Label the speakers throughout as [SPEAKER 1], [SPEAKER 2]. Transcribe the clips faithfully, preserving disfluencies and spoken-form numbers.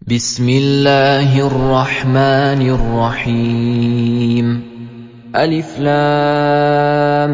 [SPEAKER 1] بسم الله الرحمن الرحيم ألف لام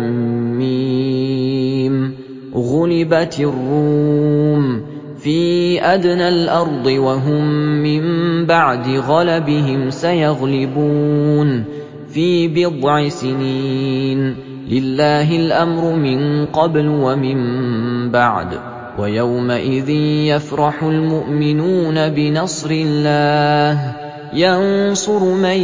[SPEAKER 1] ميم غلبت الروم في أدنى الأرض وهم من بعد غلبهم سيغلبون في بضع سنين لله الأمر من قبل ومن بعد ويومئذ يفرح المؤمنون بنصر الله ينصر من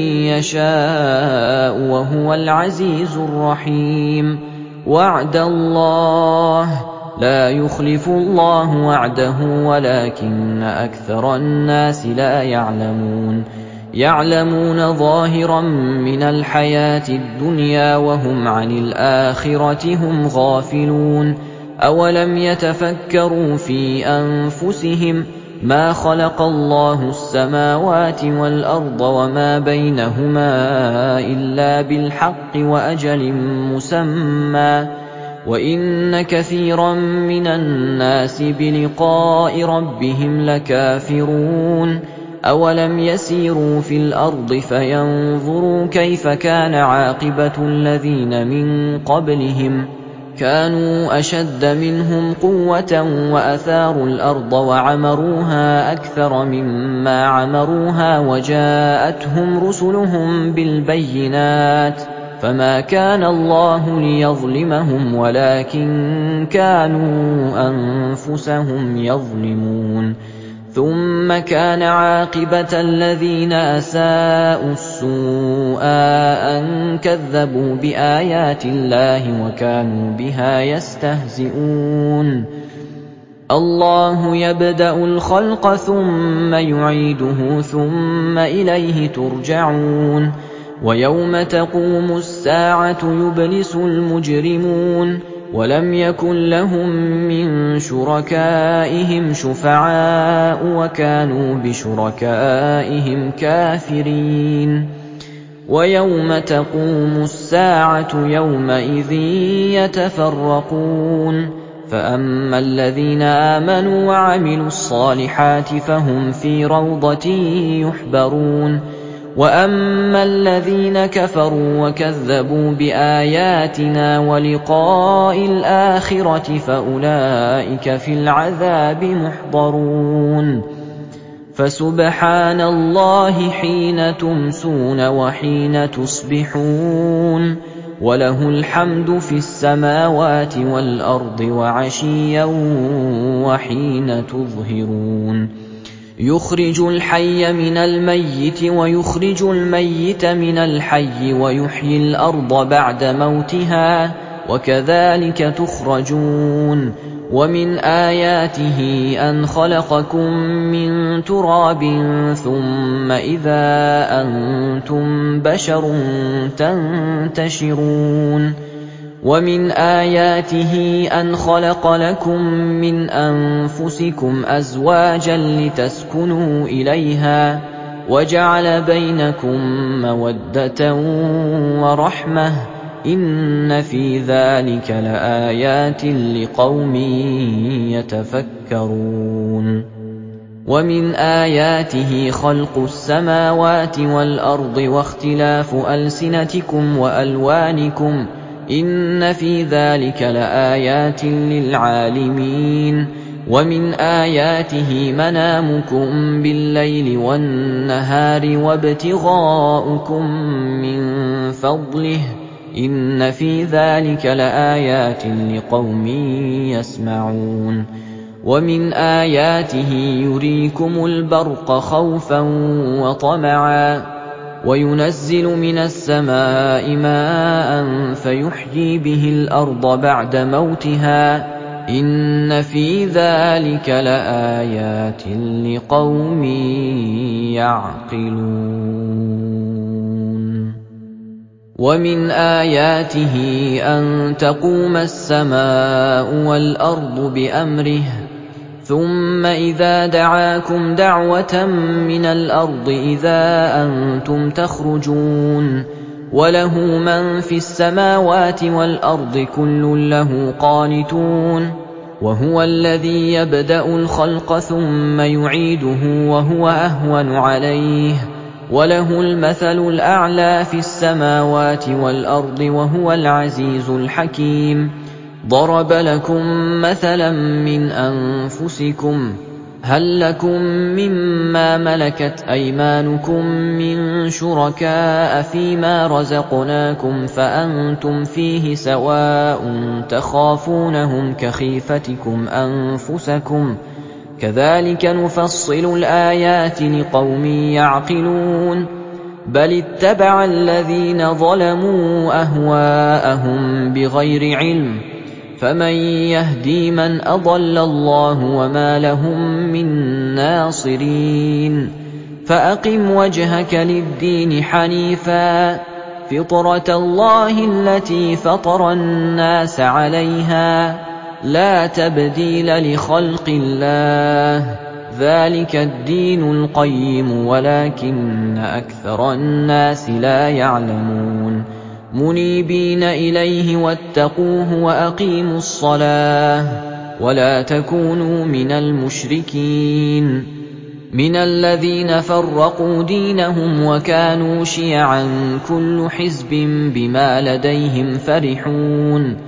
[SPEAKER 1] يشاء وهو العزيز الرحيم وعد الله لا يخلف الله وعده ولكن أكثر الناس لا يعلمون يعلمون ظاهرا من الحياة الدنيا وهم عن الآخرة هم غافلون أولم يتفكروا في أنفسهم ما خلق الله السماوات والأرض وما بينهما إلا بالحق وأجل مسمى وإن كثيرا من الناس بلقاء ربهم لكافرون أولم يسيروا في الأرض فينظروا كيف كان عاقبة الذين من قبلهم كانوا أشد منهم قوة وأثاروا الأرض وعمروها أكثر مما عمروها وجاءتهم رسلهم بالبينات فما كان الله ليظلمهم ولكن كانوا أنفسهم يظلمون ثم كان عاقبة الذين أساءوا السوء أن كذبوا بآيات الله وكانوا بها يستهزئون الله يبدأ الخلق ثم يعيده ثم إليه ترجعون ويوم تقوم الساعة يبلس المجرمون ولم يكن لهم من شركائهم شفعاء وكانوا بشركائهم كافرين ويوم تقوم الساعة يومئذ يتفرقون فأما الذين آمنوا وعملوا الصالحات فهم في روضة يحبرون وأما الذين كفروا وكذبوا بآياتنا ولقاء الآخرة فأولئك في العذاب محضرون فسبحان الله حين تمسون وحين تصبحون وله الحمد في السماوات والأرض وعشيا وحين تظهرون يخرج الحي من الميت ويخرج الميت من الحي ويحيي الأرض بعد موتها وكذلك تخرجون ومن آياته أن خلقكم من تراب ثم إذا أنتم بشر تنتشرون ومن آياته أن خلق لكم من أنفسكم أزواجا لتسكنوا إليها وجعل بينكم مودة ورحمة إن في ذلك لآيات لقوم يتفكرون ومن آياته خلق السماوات والأرض واختلاف ألسنتكم وألوانكم إن في ذلك لآيات للعالمين ومن آياته منامكم بالليل والنهار وابتغاؤكم من فضله إن في ذلك لآيات لقوم يسمعون ومن آياته يريكم البرق خوفا وطمعا وينزل من السماء ماء فيحيي به الأرض بعد موتها إن في ذلك لآيات لقوم يعقلون ومن آياته أن تقوم السماء والأرض بأمره ثم إذا دعاكم دعوة من الأرض إذا أنتم تخرجون وله من في السماوات والأرض كل له قانتون وهو الذي يبدأ الخلق ثم يعيده وهو أهون عليه وله المثل الأعلى في السماوات والأرض وهو العزيز الحكيم. ضرب لكم مثلا من أنفسكم هل لكم مما ملكت أيمانكم من شركاء فيما رزقناكم فأنتم فيه سواء تخافونهم كخيفتكم أنفسكم كذلك نفصل الآيات لقوم يعقلون. بل اتبع الذين ظلموا أهواءهم بغير علم فمن يهدي من أضل الله وما لهم من ناصرين. فأقم وجهك للدين حنيفا فطرة الله التي فطر الناس عليها لا تبديل لخلق الله ذلك الدين القيم ولكن أكثر الناس لا يعلمون. منيبين إليه واتقوه وأقيموا الصلاة ولا تكونوا من المشركين من الذين فرقوا دينهم وكانوا شيعا كل حزب بما لديهم فرحون.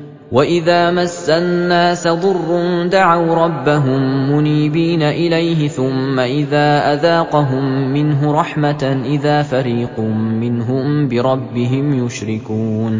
[SPEAKER 1] وإذا مس الناس ضر دعوا ربهم منيبين إليه ثم إذا أذاقهم منه رحمة إذا فريق منهم بربهم يشركون.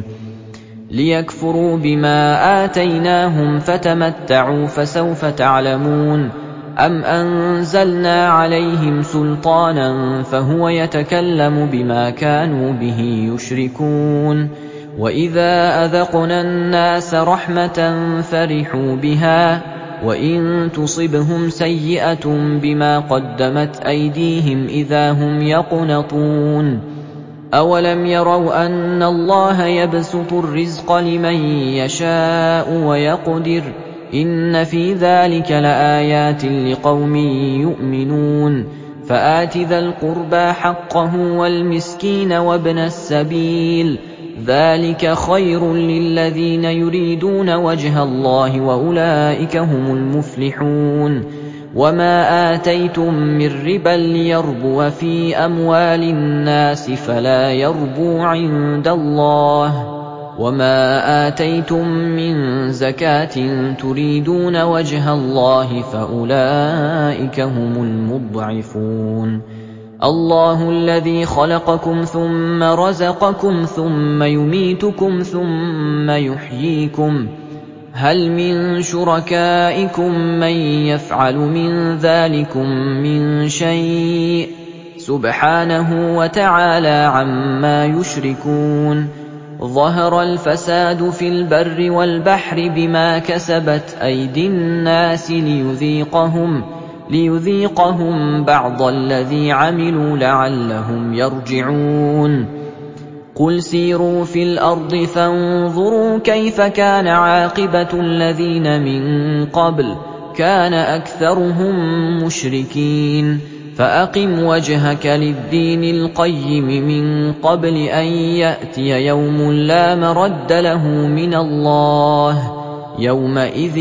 [SPEAKER 1] ليكفروا بما آتيناهم فتمتعوا فسوف تعلمون. أم أنزلنا عليهم سلطانا فهو يتكلم بما كانوا به يشركون. وإذا أذقنا الناس رحمة فرحوا بها وإن تصبهم سيئة بما قدمت أيديهم إذا هم يقنطون. أولم يروا أن الله يبسط الرزق لمن يشاء ويقدر إن في ذلك لآيات لقوم يؤمنون. فآت ذا القربى حقه والمسكين وابن السبيل ذلك خير للذين يريدون وجه الله وأولئك هم المفلحون. وما آتيتم من ربا ليربو في أموال الناس فلا يربو عند الله وما آتيتم من زكاة تريدون وجه الله فأولئك هم المضعفون. الله الذي خلقكم ثم رزقكم ثم يميتكم ثم يحييكم هل من شركائكم من يفعل من ذلكم من شيء سبحانه وتعالى عما يشركون. ظهر الفساد في البر والبحر بما كسبت أيدي الناس ليذيقهم ليذيقهم بعض الذي عملوا لعلهم يرجعون. قل سيروا في الأرض فانظروا كيف كان عاقبة الذين من قبل كان أكثرهم مشركين. فأقم وجهك للدين القيم من قبل أن يأتي يوم لا مرد له من الله يومئذ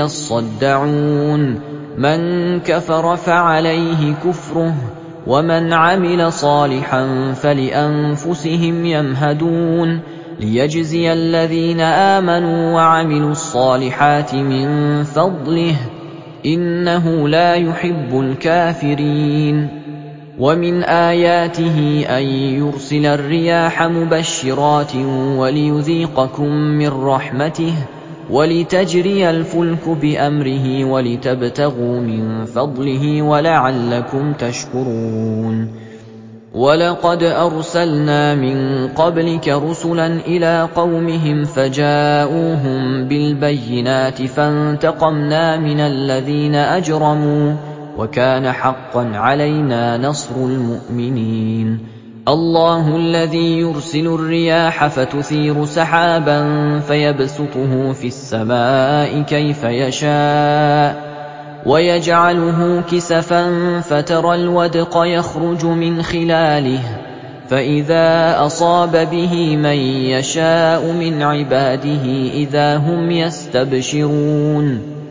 [SPEAKER 1] يصدعون. من كفر فعليه كفره ومن عمل صالحا فلأنفسهم يمهدون. ليجزي الذين آمنوا وعملوا الصالحات من فضله إنه لا يحب الكافرين. ومن آياته أن يرسل الرياح مبشرات وليذيقكم من رحمته ولتجري الفلك بأمره ولتبتغوا من فضله ولعلكم تشكرون. ولقد أرسلنا من قبلك رسلا إلى قومهم فجاءوهم بالبينات فانتقمنا من الذين أجرموا وكان حقا علينا نصر المؤمنين. الله الذي يرسل الرياح فتثير سحابا فيبسطه في السماء كيف يشاء ويجعله كسفا فترى الودق يخرج من خلاله فإذا أصاب به من يشاء من عباده إذا هم يستبشرون.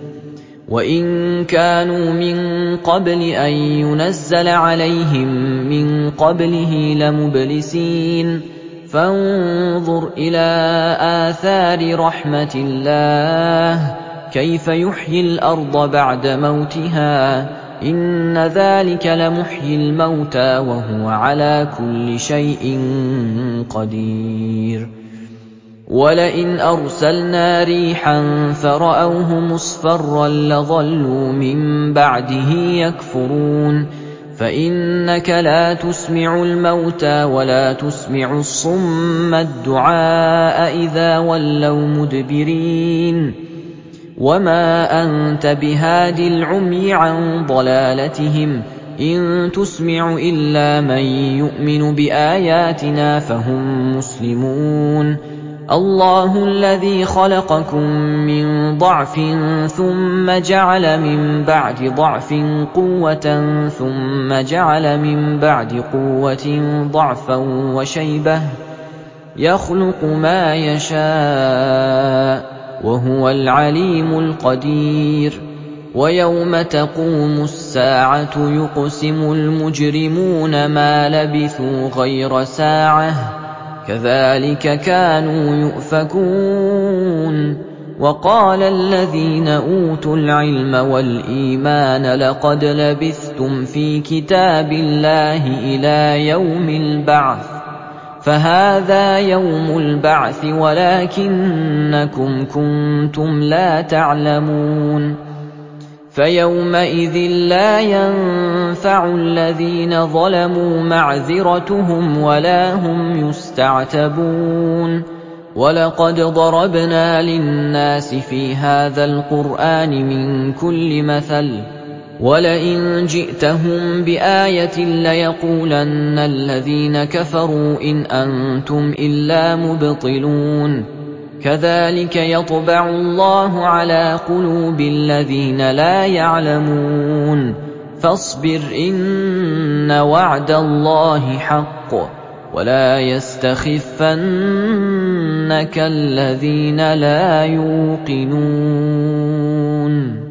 [SPEAKER 1] وَإِن كَانُوا مِن قَبْلِ أَن يُنَزَّلَ عَلَيْهِم مِّن قَبْلِهِ لَمُبْلِسِينَ فَانظُرْ إِلَىٰ آثَارِ رَحْمَتِ اللَّهِ كَيْفَ يُحْيِي الْأَرْضَ بَعْدَ مَوْتِهَا ۚ إِنَّ ذَٰلِكَ لَمُحْيِي الْمَوْتَىٰ وَهُوَ عَلَىٰ كُلِّ شَيْءٍ قَدِيرٌ وَلَئِنْ أَرْسَلْنَا رِيحًا فَرَأَوْهُ مُصْفَرًّا لَّظَلُّوا مِن بَعْدِهِ يَكْفُرُونَ فَإِنَّكَ لَا تُسْمِعُ الْمَوْتَىٰ وَلَا تُسْمِعُ الصُّمَّ الدُّعَاءَ إِذَا وَلَّوْا مُدْبِرِينَ وَمَا أَنتَ بِهَادِ الْعُمْيِ عَن ضَلَالَتِهِمْ ۖ إِن تُسْمِعُ إِلَّا مَن يُؤْمِنُ بِآيَاتِنَا فَهُم مُّسْلِمُونَ اللَّهُ الَّذِي خَلَقَكُم مِّن ضَعْفٍ ثُمَّ جَعَلَ مِن بَعْدِ ضَعْفٍ قُوَّةً ثُمَّ جَعَلَ مِن بَعْدِ قُوَّةٍ ضَعْفًا وَشَيْبَةً ۚ يَخْلُقُ مَا يَشَاءُ ۖ وَهُوَ الْعَلِيمُ الْقَدِيرُ وَيَوْمَ تَقُومُ السَّاعَةُ يُقْسِمُ الْمُجْرِمُونَ مَا لَبِثُوا غَيْرَ سَاعَةٍ ۚ كَذَٰلِكَ كَانُوا يُؤْفَكُونَ وَقَالَ الَّذِينَ أُوتُوا الْعِلْمَ وَالْإِيمَانَ لَقَدْ لَبِثْتُمْ فِي كِتَابِ اللَّهِ إِلَىٰ يَوْمِ الْبَعْثِ ۖ فَهَٰذَا يَوْمُ الْبَعْثِ وَلَٰكِنَّكُمْ كُنتُمْ لَا تَعْلَمُونَ فَيَوْمَئِذٍ لَّا يَنفَعُ الَّذِينَ ظَلَمُوا مَعْذِرَتُهُمْ وَلَا هُمْ يُسْتَعْتَبُونَ وَلَقَدْ ضَرَبْنَا لِلنَّاسِ فِي هَٰذَا الْقُرْآنِ مِن كُلِّ مَثَلٍ ۚ وَلَئِن جِئْتَهُم بِآيَةٍ لَّيَقُولَنَّ الَّذِينَ كَفَرُوا إِنْ أَنتُمْ إِلَّا مُبْطِلُونَ كَذَٰلِكَ يَطْبَعُ اللَّهُ عَلَىٰ قُلُوبِ الَّذِينَ لَا يَعْلَمُونَ فَاصْبِرْ إِنَّ وَعْدَ اللَّهِ حَقٌّ ۖ وَلَا يَسْتَخِفَّنَّكَ الَّذِينَ لَا يُوقِنُونَ